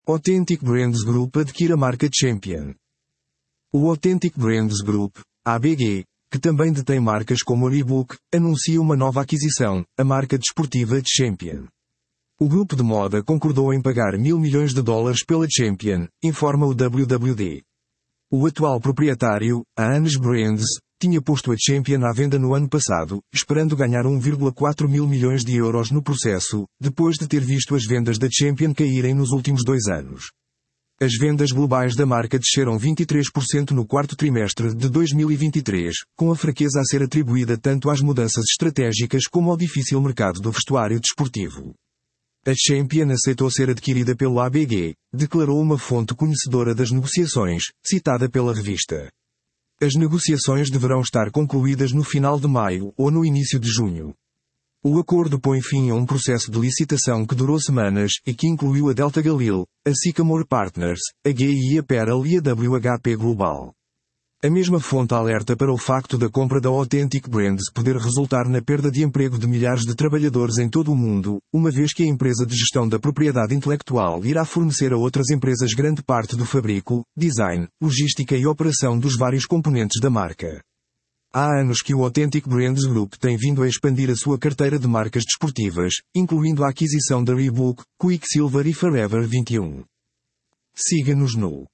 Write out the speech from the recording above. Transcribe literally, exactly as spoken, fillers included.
Authentic Brands Group adquire a marca Champion. O Authentic Brands Group, A B G, que também detém marcas como a Reebok, anuncia uma nova aquisição, a marca desportiva Champion. O grupo de moda concordou em pagar mil milhões de dólares pela Champion, informa o W W D. O atual proprietário, a Anes Brands, tinha posto a Champion à venda no ano passado, esperando ganhar um vírgula quatro mil milhões de euros no processo, depois de ter visto as vendas da Champion caírem nos últimos dois anos. As vendas globais da marca desceram vinte e três por cento no quarto trimestre de dois mil e vinte e três, com a fraqueza a ser atribuída tanto às mudanças estratégicas como ao difícil mercado do vestuário desportivo. A Champion aceitou ser adquirida pelo A B G, declarou uma fonte conhecedora das negociações, citada pela revista. As negociações deverão estar concluídas no final de maio ou no início de junho. O acordo põe fim a um processo de licitação que durou semanas e que incluiu a Delta Galil, a Sycamore Partners, a G I Apparel e a W H P Global. A mesma fonte alerta para o facto da compra da Authentic Brands poder resultar na perda de emprego de milhares de trabalhadores em todo o mundo, uma vez que a empresa de gestão da propriedade intelectual irá fornecer a outras empresas grande parte do fabrico, design, logística e operação dos vários componentes da marca. Há anos que o Authentic Brands Group tem vindo a expandir a sua carteira de marcas desportivas, incluindo a aquisição da Reebok, Quicksilver e Forever vinte e um. Siga-nos no